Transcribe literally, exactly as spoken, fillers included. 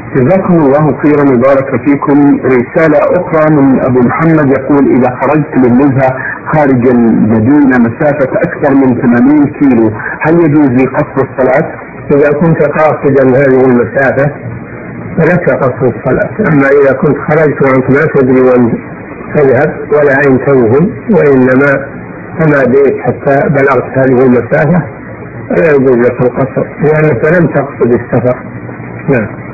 جزاكم الله خيرا وبارك فيكم. رسالة أخرى من أبو محمد يقول: إذا خرجت للنزهة خارج المدينة مسافة أكثر من ثمانين كيلو هل يجوز لي قصر الصلاة؟ إذا كنت قاصدا هذه المسافة فلك قصر الصلاة، أما إذا كنت خرجت وأنت ما تدري وين تذهب ولا أين توهم وإنما تماديت حتى بلغت هذه المسافة فلا يجوز لك القصر لأنك لم تقصد السفر. نعم.